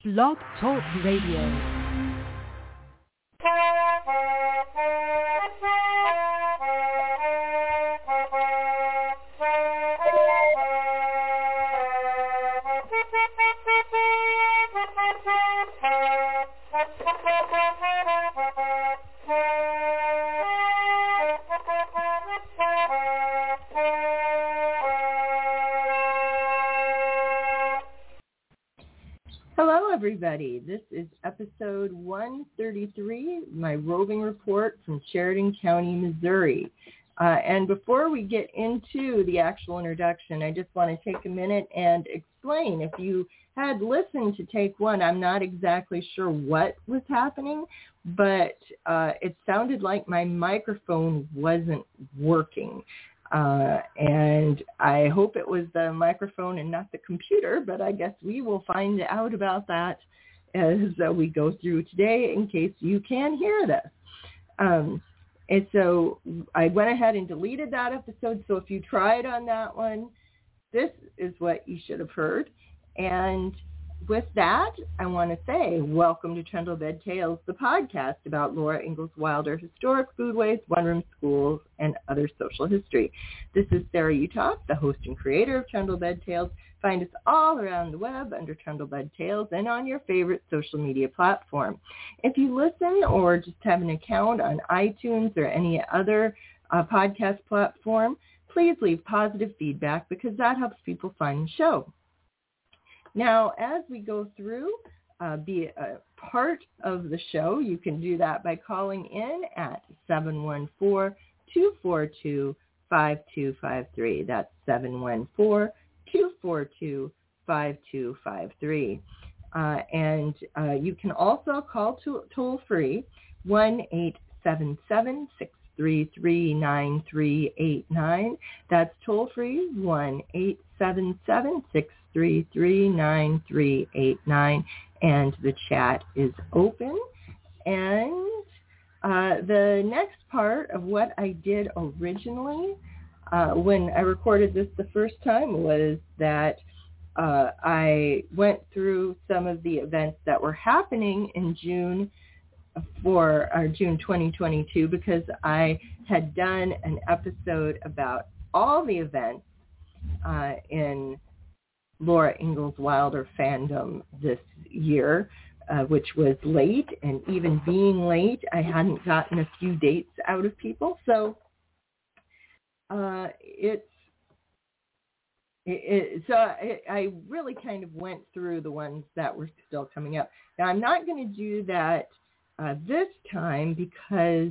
Blog Talk Radio. Everybody, this is episode 133, my roving report from Sheridan County, Missouri. And before we get into the actual introduction, I just want to take a minute and explain. If you had listened to take one, I'm not exactly sure what was happening, but it sounded like my microphone wasn't working. And I hope it was the microphone and not the computer, but I guess we will find out about that as we go through today in case you can hear this. And so I went ahead and deleted that episode. So if you tried on that one, this is what you should have heard. And with that, I want to say welcome to Trundle Bed Tales, the podcast about Laura Ingalls Wilder, historic foodways, one-room schools, and other social history. This is Sarah Utah, the host and creator of Trundle Bed Tales. Find us all around the web under Trundle Bed Tales and on your favorite social media platform. If you listen or just have an account on iTunes or any other podcast platform, please leave positive feedback because that helps people find the show. Now, as we go through, be a part of the show, you can do that by calling in at 714-242-5253. That's 714-242-5253. And you can also call toll-free 1-877-633-9389. That's toll-free 1-877-633-9389, and the chat is open. And the next part of what I did originally when I recorded this the first time was that I went through some of the events that were happening in June for June 2022 because I had done an episode about all the events in Laura Ingalls Wilder fandom this year, which was late, and even being late, I hadn't gotten a few dates out of people. So I really kind of went through the ones that were still coming up. Now, I'm not going to do that this time because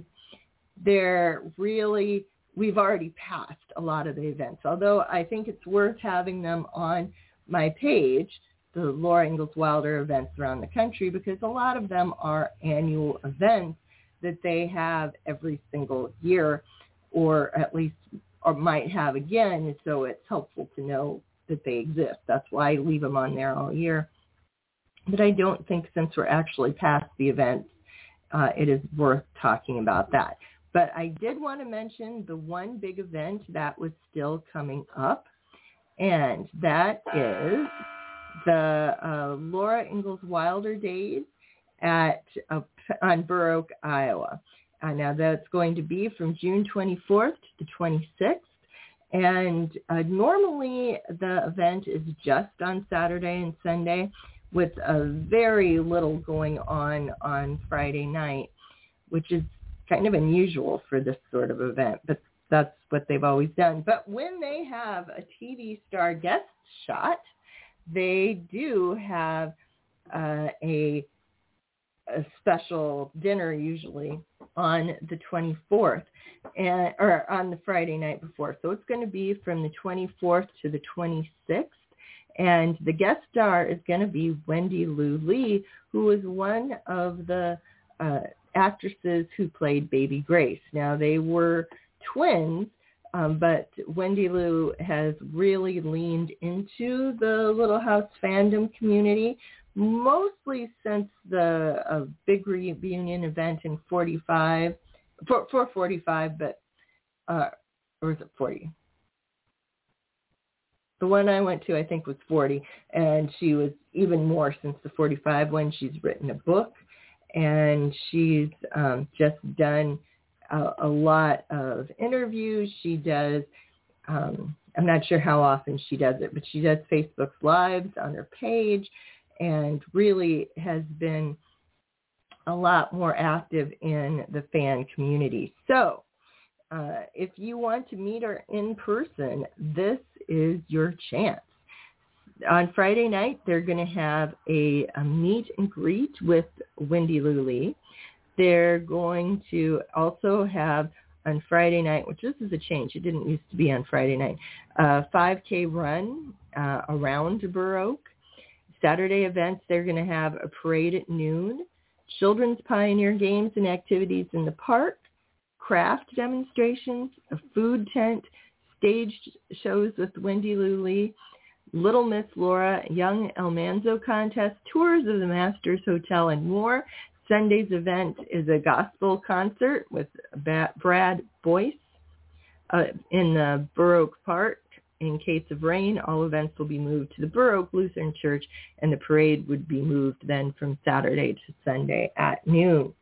we've already passed a lot of the events, although I think it's worth having them on my page, the Laura Ingalls Wilder events around the country, because a lot of them are annual events that they have every single year, or at least or might have again, so it's helpful to know that they exist. That's why I leave them on there all year. But I don't think since we're actually past the events, it is worth talking about that. But I did want to mention the one big event that was still coming up, and that is the Laura Ingalls Wilder Days on Burr Oak, Iowa. Now that's going to be from June 24th to the 26th, and normally the event is just on Saturday and Sunday with very little going on Friday night, which is kind of unusual for this sort of event, but that's what they've always done. But when they have a TV star guest shot, they do have a special dinner usually on the 24th or on the Friday night before. So it's going to be from the 24th to the 26th. And the guest star is going to be Wendy Lou Lee, who was one of the actresses who played Baby Grace. Now, they were twins, but Wendy Lou has really leaned into the Little House fandom community, mostly since the big reunion event in 45, but, or is it 40? The one I went to, I think, was 40, and she was even more since the 45 one. She's written a book, and she's just done a lot of interviews. She does, I'm not sure how often she does it, but she does Facebook Lives on her page and really has been a lot more active in the fan community. So if you want to meet her in person, this is your chance. On Friday night, they're going to have a meet and greet with Wendy Lou Lee. They're going to also have on Friday night, which this is a change. It didn't used to be on Friday night, a 5K run around Burr Oak. Saturday events, they're going to have a parade at noon, children's pioneer games and activities in the park, craft demonstrations, a food tent, stage shows with Wendy Lou Lee, Little Miss Laura, Young Almanzo contest, tours of the Masters Hotel, and more. Sunday's event is a gospel concert with Brad Boyce in the Burr Oak Park. In case of rain, all events will be moved to the Burr Oak Lutheran Church, and the parade would be moved then from Saturday to Sunday at noon.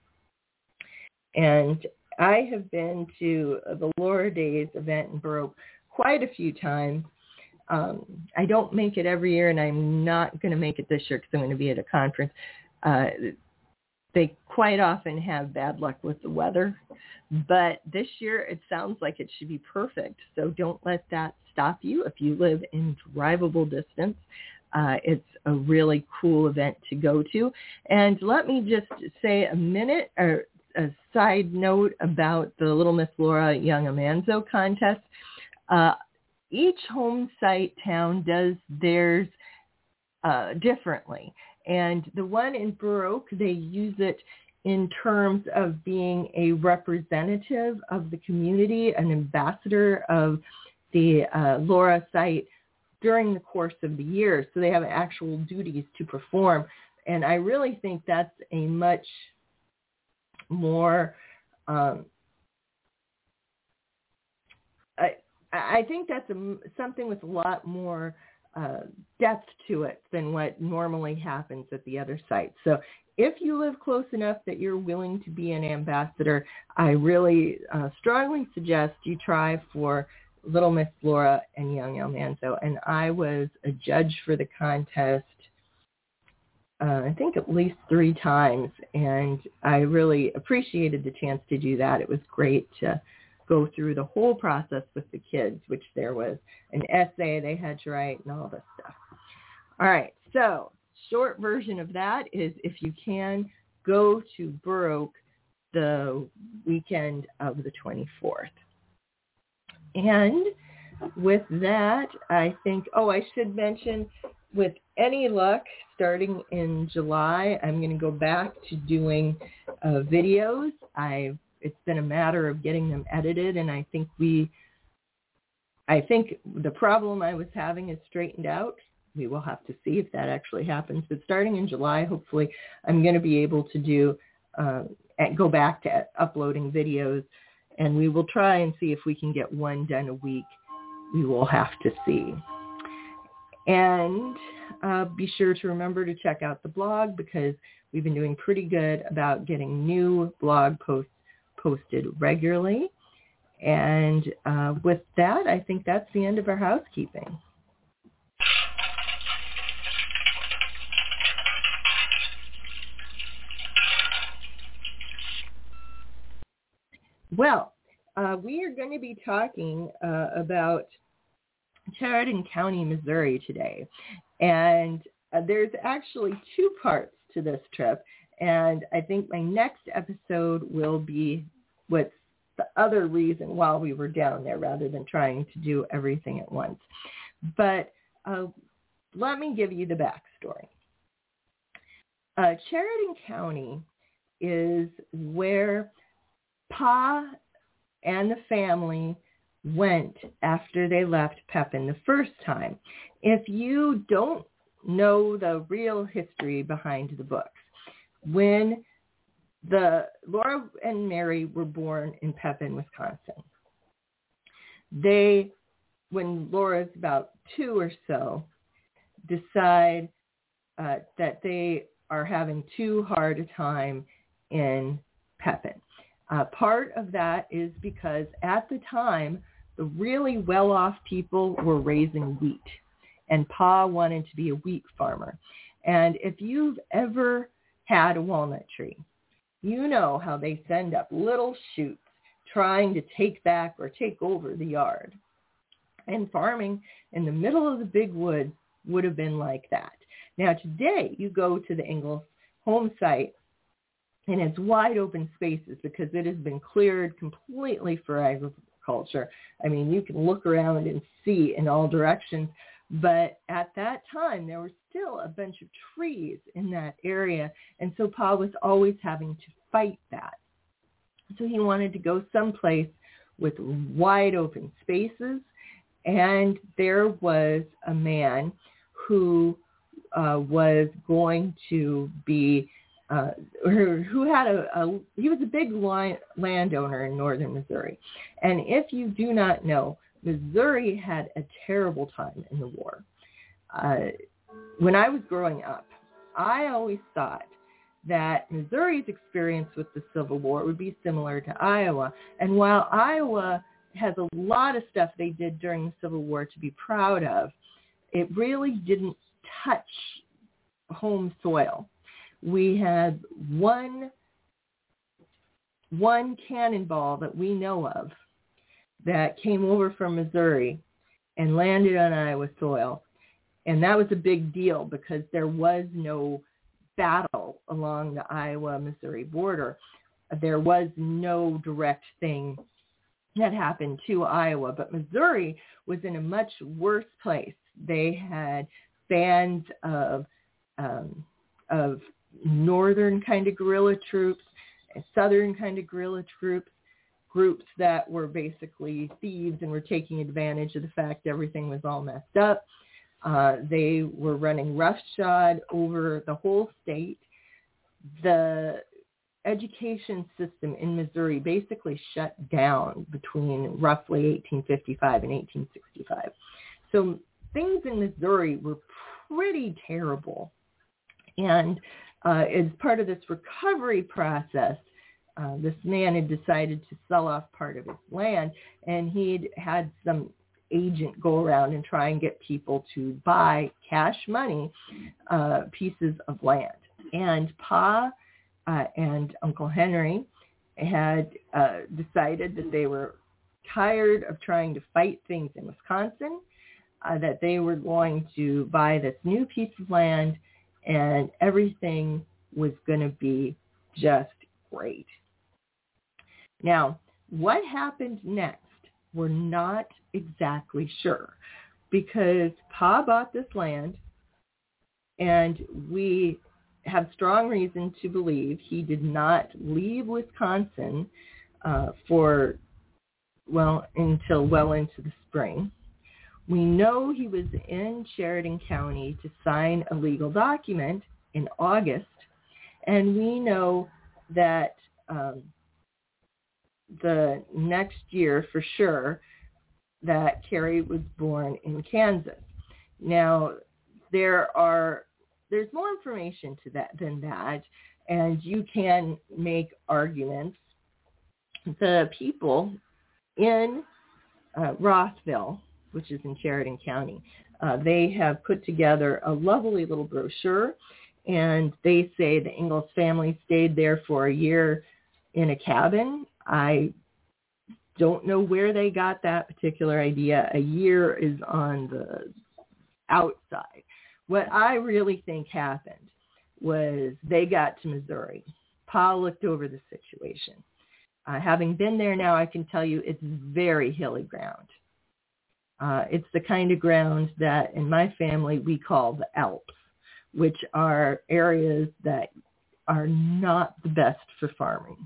And I have been to the Laura Days event in Burr Oak quite a few times. I don't make it every year, and I'm not going to make it this year because I'm going to be at a conference. They quite often have bad luck with the weather, but this year it sounds like it should be perfect. So don't let that stop you if you live in drivable distance. It's a really cool event to go to. And let me just say a minute or a side note about the Little Miss Laura Young Almanzo contest. Each home site town does theirs differently. And the one in Burr Oak, they use it in terms of being a representative of the community, an ambassador of the Laura site during the course of the year. So they have actual duties to perform. And I really think that's a much more, I think that's something with a lot more depth to it than what normally happens at the other sites. So if you live close enough that you're willing to be an ambassador, I really strongly suggest you try for Little Miss Laura and Young Almanzo. And I was a judge for the contest, I think at least 3 times, and I really appreciated the chance to do that. It was great to go through the whole process with the kids, which there was an essay they had to write and all this stuff. All right, so short version of that is if you can, go to Burr Oak the weekend of the 24th. And with that, I think, I should mention, with any luck, starting in July, I'm going to go back to doing videos. It's been a matter of getting them edited, and I think the problem I was having is straightened out. We will have to see if that actually happens. But starting in July, hopefully, I'm going to be able to go back to uploading videos, and we will try and see if we can get one done a week. We will have to see. And be sure to remember to check out the blog, because we've been doing pretty good about getting new blog posts posted regularly. And with that, I think that's the end of our housekeeping. Well, we are going to be talking about Chariton County, Missouri today. And there's actually 2 parts to this trip. And I think my next episode will be what's the other reason why we were down there, rather than trying to do everything at once. But let me give you the backstory. Chariton County is where Pa and the family went after they left Pepin the first time. If you don't know the real history behind the books, when Laura and Mary were born in Pepin, Wisconsin, they when Laura's about 2 or so, decide that they are having too hard a time in Pepin. Part of that is because at the time, the really well-off people were raising wheat, and Pa wanted to be a wheat farmer. And if you've ever had a walnut tree, you know how they send up little shoots trying to take back or take over the yard. And farming in the middle of the big woods would have been like that. Now today, you go to the Ingalls home site, and it's wide open spaces because it has been cleared completely for agriculture. I mean, you can look around and see in all directions. But at that time, there was still a bunch of trees in that area. And so Pa was always having to fight that. So he wanted to go someplace with wide open spaces. And there was a man who was going to be, who had he was a big landowner in northern Missouri. And if you do not know, Missouri had a terrible time in the war. When I was growing up, I always thought that Missouri's experience with the Civil War would be similar to Iowa. And while Iowa has a lot of stuff they did during the Civil War to be proud of, it really didn't touch home soil. We had one cannonball that we know of that came over from Missouri and landed on Iowa soil. And that was a big deal because there was no battle along the Iowa-Missouri border. There was no direct thing that happened to Iowa, but Missouri was in a much worse place. They had bands of northern kind of guerrilla troops, southern kind of guerrilla troops, groups that were basically thieves and were taking advantage of the fact everything was all messed up. They were running roughshod over the whole state. The education system in Missouri basically shut down between roughly 1855 and 1865. So things in Missouri were pretty terrible. And as part of this recovery process, this man had decided to sell off part of his land, and he'd had some agent go around and try and get people to buy cash money pieces of land. And Pa and Uncle Henry had decided that they were tired of trying to fight things in Wisconsin, that they were going to buy this new piece of land, and everything was going to be just great. Now, what happened next, we're not exactly sure, because Pa bought this land, and we have strong reason to believe he did not leave Wisconsin until well into the spring. We know he was in Sheridan County to sign a legal document in August, and we know that the next year for sure that Carrie was born in Kansas. Now, there's more information to that than that, and you can make arguments. The people in Rossville, which is in Sheridan County, they have put together a lovely little brochure, and they say the Ingalls family stayed there for a year in a cabin. I don't know where they got that particular idea. A year is on the outside. What I really think happened was they got to Missouri. Pa looked over the situation. Having been there now, I can tell you it's very hilly ground. It's the kind of ground that in my family we call the Alps, which are areas that are not the best for farming.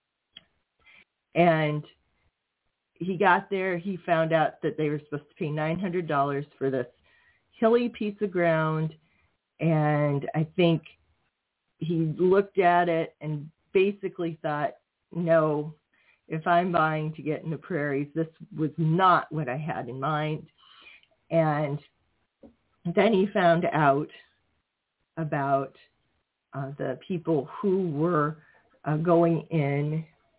And he got there, he found out that they were supposed to pay $900 for this hilly piece of ground, and I think he looked at it and basically thought, no, if I'm buying to get in the prairies, this was not what I had in mind. And then he found out about the people who were going in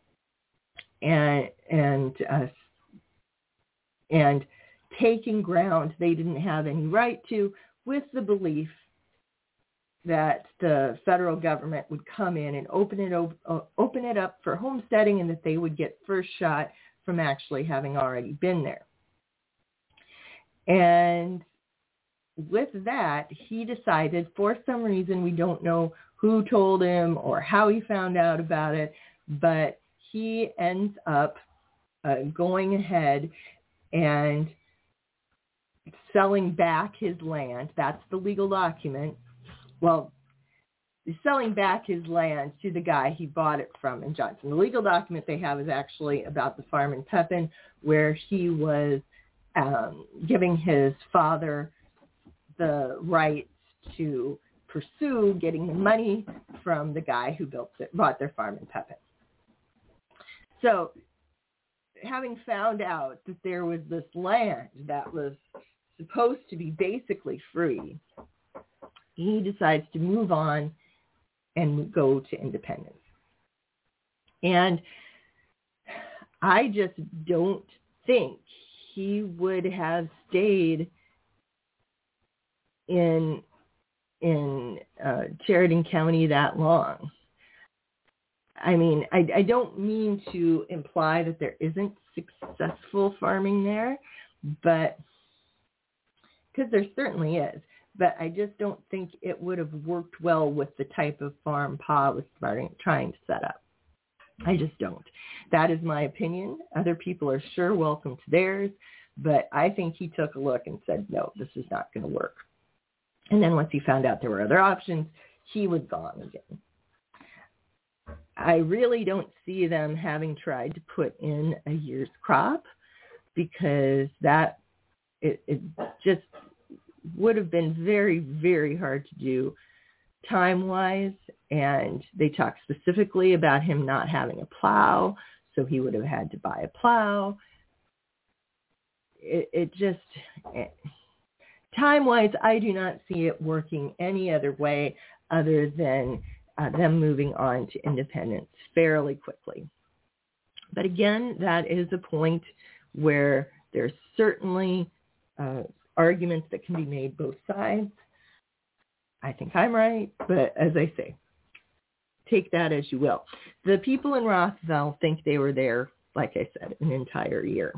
and taking ground they didn't have any right to, with the belief that the federal government would come in and open it up for homesteading, and that they would get first shot from actually having already been there. And with that, he decided, for some reason, we don't know who told him or how he found out about it, but he ends up going ahead and selling back his land. That's the legal document. Well, selling back his land to the guy he bought it from in Johnson. The legal document they have is actually about the farm in Pepin, where he was giving his father the right to pursue getting the money from the guy who bought their farm in Pepin. So, having found out that there was this land that was supposed to be basically free, he decides to move on and go to independence. And I just don't think he would have stayed in Sheridan County that long. I mean, I don't mean to imply that there isn't successful farming there, but because there certainly is. But I just don't think it would have worked well with the type of farm Pa was trying to set up. I just don't. That is my opinion. Other people are sure welcome to theirs, but I think he took a look and said, no, this is not going to work. And then once he found out there were other options, he was gone again. I really don't see them having tried to put in a year's crop, because that it just would have been very, very hard to do time-wise. And they talk specifically about him not having a plow, so he would have had to buy a plow. Time-wise, I do not see it working any other way other than them moving on to independence fairly quickly. But again, that is a point where there's certainly arguments that can be made both sides. I think I'm right, but as I say, take that as you will. The people in Rothville think they were there, like I said, an entire year.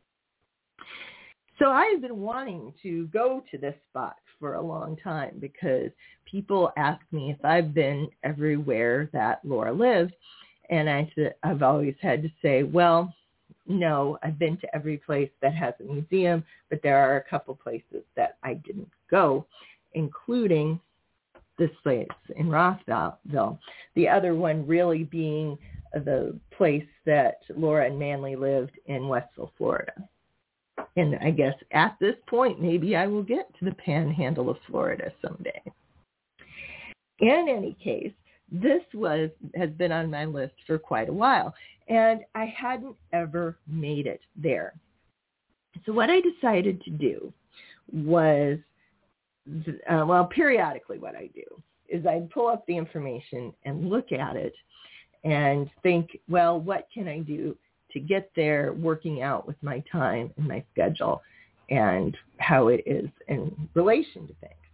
So I've been wanting to go to this spot for a long time, because people ask me if I've been everywhere that Laura lived. And I've always had to say, well, no, I've been to every place that has a museum, but there are a couple places that I didn't go, including this place in Rothville. The other one really being the place that Laura and Manly lived in Westville, Florida. And I guess at this point, maybe I will get to the panhandle of Florida someday. In any case, this has been on my list for quite a while, and I hadn't ever made it there. So what I decided to do was, periodically what I do is I pull up the information and look at it and think, well, what can I do to get there, working out with my time and my schedule and how it is in relation to things.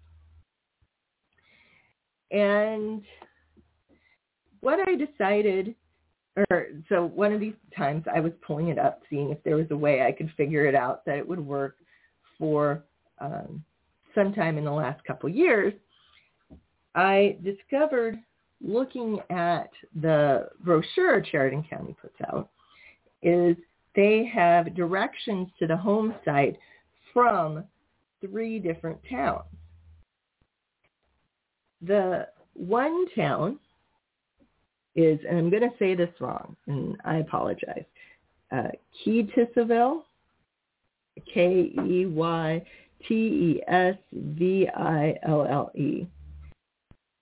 And what I decided, so one of these times I was pulling it up, seeing if there was a way I could figure it out that it would work for sometime in the last couple years, I discovered, looking at the brochure Sheridan County puts out, is they have directions to the home site from 3 different towns. The one town is, and I'm going to say this wrong, and I apologize, Keytesville, Keytesville,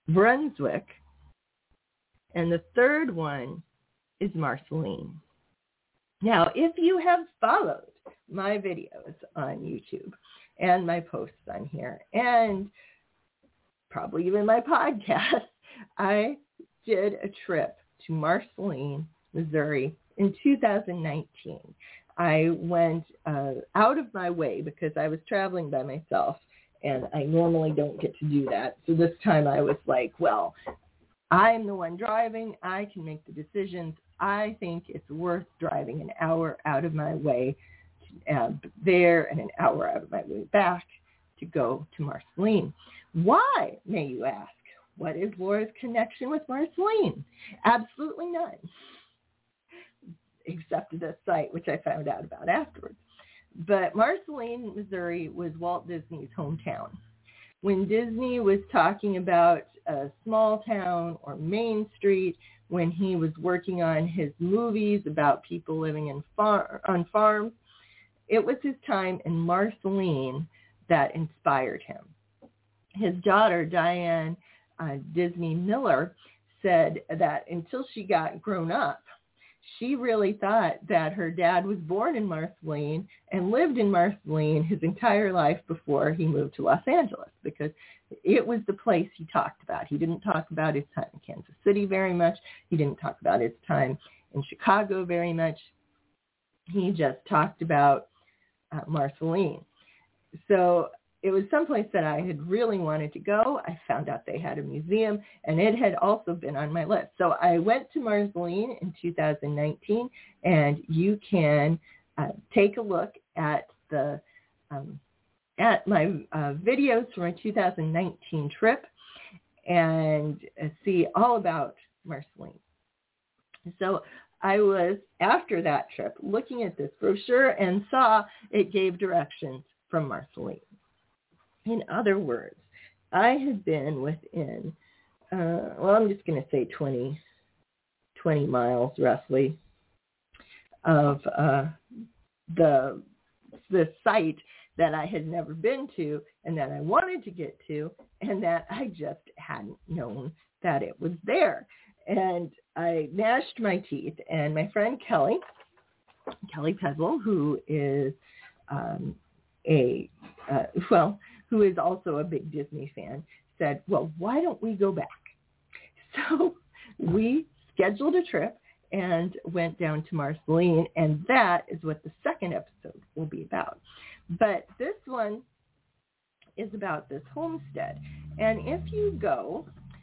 Brunswick, and the third one is Marceline. Now, if you have followed my videos on YouTube and my posts on here and probably even my podcast, I did a trip to Marceline, Missouri in 2019. I went out of my way because I was traveling by myself, and I normally don't get to do that. So this time I was like, well, I'm the one driving. I can make the decisions. I think it's worth driving an hour out of my way there and an hour out of my way back to go to Marceline. Why, may you ask? What is Laura's connection with Marceline? Absolutely none, except this site, which I found out about afterwards. But Marceline, Missouri was Walt Disney's hometown. When Disney was talking about a small town or Main Street, when he was working on his movies about people living on farms, it was his time in Marceline that inspired him. His daughter, Diane Disney Miller, said that until she got grown up, she really thought that her dad was born in Marceline and lived in Marceline his entire life before he moved to Los Angeles, because it was the place he talked about. He didn't talk about his time in Kansas City very much. He didn't talk about his time in Chicago very much. He just talked about Marceline. So it was someplace that I had really wanted to go. I found out they had a museum, and it had also been on my list. So I went to Marceline in 2019, and you can take a look at the at my videos from my 2019 trip and see all about Marceline. So I was, after that trip, looking at this brochure and saw it gave directions from Marceline. In other words, I had been within, I'm just going to say 20 miles roughly of the site that I had never been to and that I wanted to get to, and that I just hadn't known that it was there. And I gnashed my teeth, and my friend Kelly Pezel, who is who is also a big Disney fan, said, well, why don't we go back? So we scheduled a trip and went down to Marceline, and that is what the second episode will be about. But this one is about this homestead. And if you go,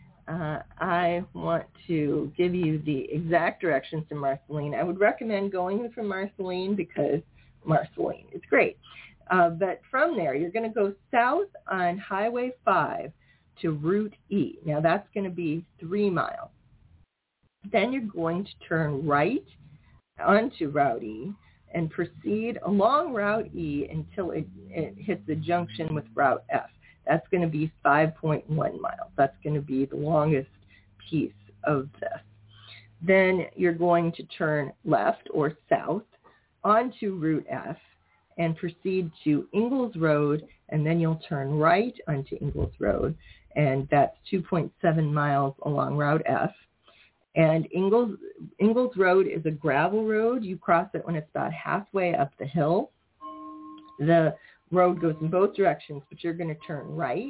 I want to give you the exact directions to Marceline. I would recommend going from Marceline because Marceline is great. But from there, you're going to go south on Highway 5 to Route E. Now, that's going to be 3 miles. Then you're going to turn right onto Route E and proceed along Route E until it hits the junction with Route F. That's going to be 5.1 miles. That's going to be the longest piece of this. Then you're going to turn left or south onto Route F and proceed to Ingalls Road, and then you'll turn right onto Ingalls Road, and that's 2.7 miles along Route F. And Ingalls Road is a gravel road. You cross it when it's about halfway up the hill. The road goes in both directions, but you're going to turn right,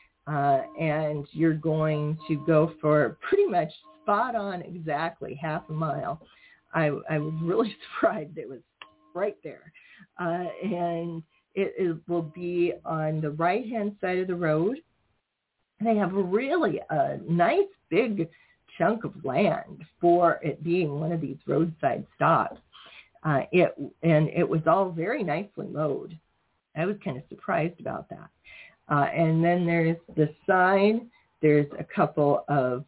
and you're going to go for pretty much spot on exactly half a mile. I was really surprised it was right there. And it will be on the right-hand side of the road. They have really a nice big chunk of land for it being one of these roadside stops. It was all very nicely mowed. I was kind of surprised about that. And then there's the sign. There's a couple of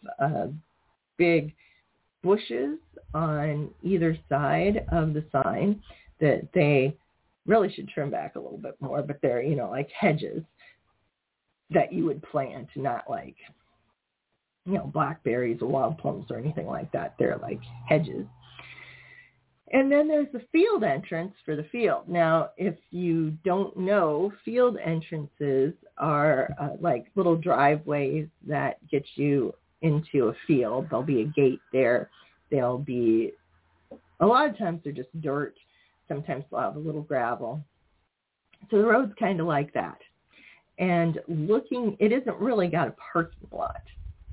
big bushes on either side of the sign that they really should trim back a little bit more, but they're, like hedges that you would plant, not like, blackberries or wild plums or anything like that. They're like hedges. And then there's the field entrance for the field. Now, if you don't know, field entrances are like little driveways that get you into a field. There'll be a gate there. There'll be A lot of times they're just dirt. Sometimes they'll have a little gravel. So the road's kind of like that. And it isn't really got a parking lot.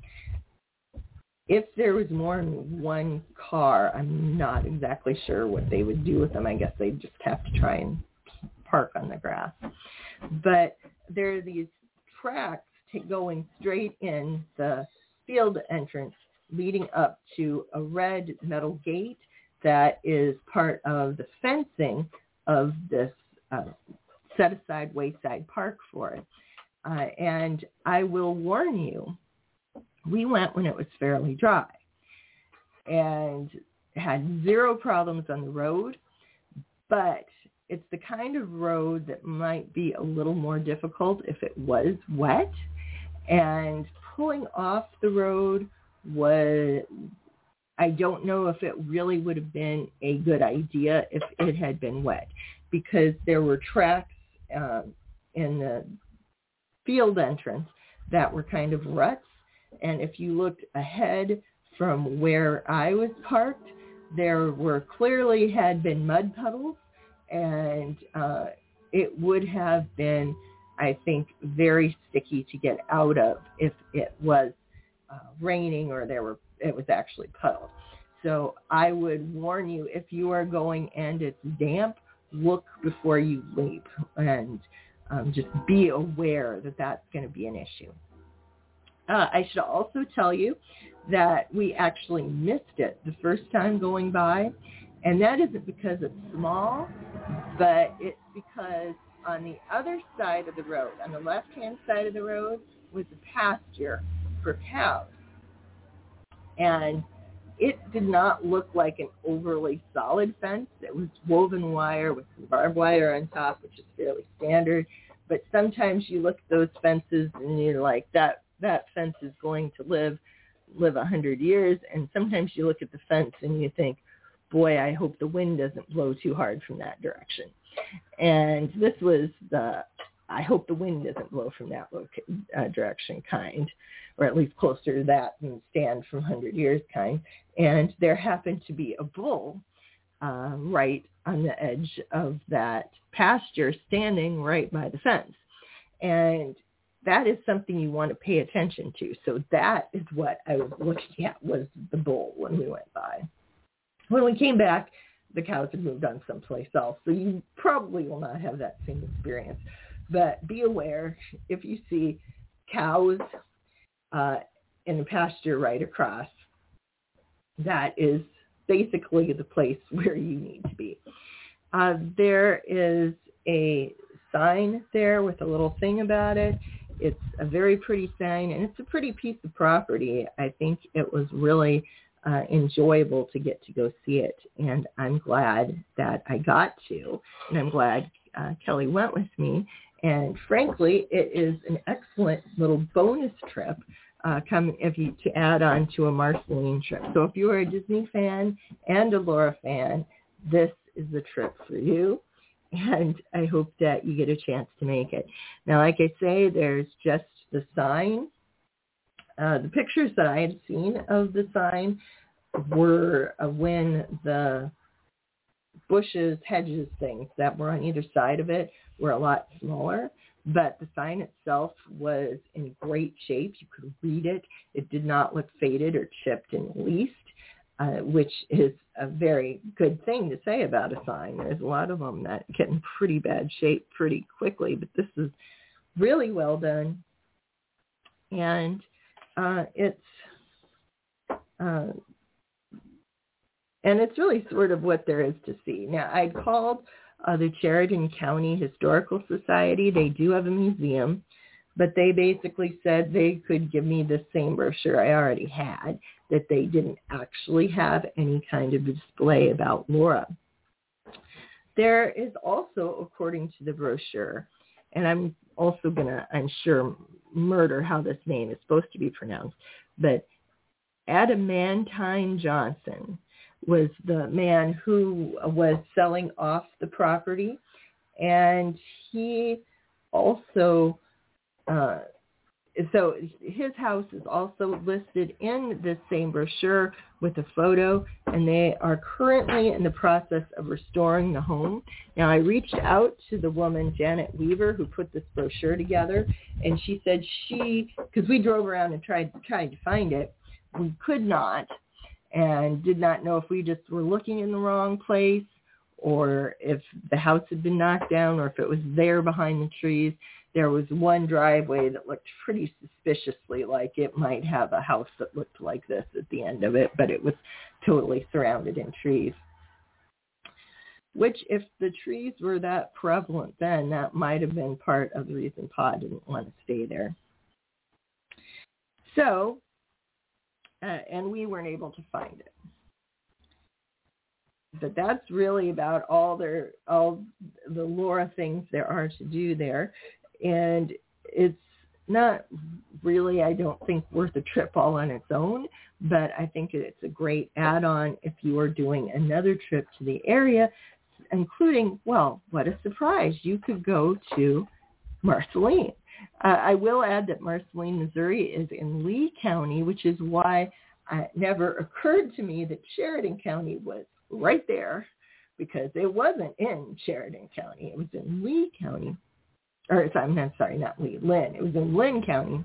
If there was more than one car, I'm not exactly sure what they would do with them. I guess they'd just have to try and park on the grass. But there are these tracks going straight in the field entrance leading up to a red metal gate that is part of the fencing of this set-aside wayside park for it. And I will warn you, we went when it was fairly dry and had zero problems on the road, but it's the kind of road that might be a little more difficult if it was wet. And pulling off the road I don't know if it really would have been a good idea if it had been wet, because there were tracks in the field entrance that were kind of ruts. And if you looked ahead from where I was parked, there were clearly had been mud puddles, and it would have been, I think, very sticky to get out of if it was raining or it was actually puddled. So I would warn you, if you are going and it's damp, look before you leap, and just be aware that that's going to be an issue. I should also tell you that we actually missed it the first time going by, and that isn't because it's small, but it's because on the other side of the road, on the left-hand side of the road, was a pasture for cows. And it did not look like an overly solid fence. It was woven wire with some barbed wire on top, which is fairly standard. But sometimes you look at those fences and you're like, that fence is going to live 100 years. And sometimes you look at the fence and you think, boy, I hope the wind doesn't blow too hard from that direction. And this was I hope the wind doesn't blow from that direction kind, or at least closer to that than stand from 100 years kind. And there happened to be a bull right on the edge of that pasture, standing right by the fence. And that is something you want to pay attention to. So that is what I was looking at, was the bull when we went by. When we came back, the cows had moved on someplace else. So you probably will not have that same experience. But be aware, if you see cows in the pasture right across, that is basically the place where you need to be. There is a sign there with a little thing about it. It's a very pretty sign, and it's a pretty piece of property. I think it was really enjoyable to get to go see it, and I'm glad that I got to, and I'm glad Kelly went with me. And frankly, it is an excellent little bonus trip to add on to a Marceline trip. So if you are a Disney fan and a Laura fan, this is the trip for you. And I hope that you get a chance to make it. Now, like I say, there's just the sign. The pictures that I had seen of the sign were when the bushes, hedges, things that were on either side of it were a lot smaller, but the sign itself was in great shape. You could read it. It did not look faded or chipped in the least, which is a very good thing to say about a sign. There's a lot of them that get in pretty bad shape pretty quickly, but this is really well done. And it's really sort of what there is to see. Now, I'd called the Sheridan County Historical Society. They do have a museum, but they basically said they could give me the same brochure I already had, that they didn't actually have any kind of display about Laura. There is also, according to the brochure, and I'm also going to, I'm sure, murder how this name is supposed to be pronounced, but Adamantine Johnson was the man who was selling off the property, and he also So his house is also listed in this same brochure with a photo, and they are currently in the process of restoring the home. Now, I reached out to the woman, Janet Weaver, who put this brochure together, and she said because we drove around and tried to find it, we could not, and did not know if we just were looking in the wrong place, or if the house had been knocked down, or if it was there behind the trees. There was one driveway that looked pretty suspiciously like it might have a house that looked like this at the end of it, but it was totally surrounded in trees. Which, if the trees were that prevalent then, that might have been part of the reason Pa didn't want to stay there. So, and we weren't able to find it. But that's really about all the Laura things there are to do there. And it's not really, I don't think, worth a trip all on its own, but I think it's a great add-on if you are doing another trip to the area, including, well, what a surprise, you could go to Marceline. I will add that Marceline, Missouri is in Lee County, which is why it never occurred to me that Sheridan County was right there, because it wasn't in Sheridan County. It was in Lee County. I'm sorry, not Lee, Lynn. It was in Lynn County,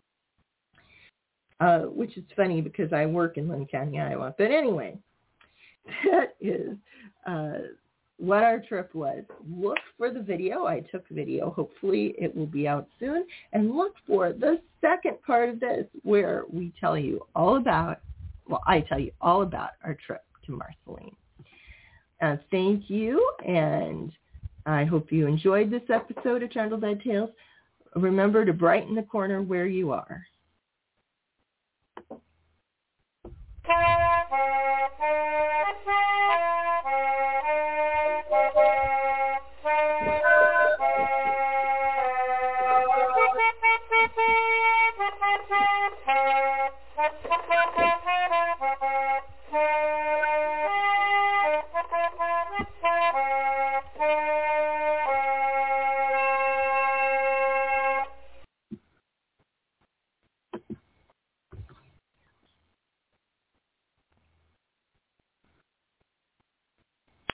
which is funny because I work in Lynn County, Iowa. But anyway, that is what our trip was. Look for the video. I took video. Hopefully it will be out soon. And look for the second part of this, where we tell you all about, I tell you all about our trip to Marceline. Thank you, and I hope you enjoyed this episode of Trundle Bed Tales. Remember to brighten the corner where you are.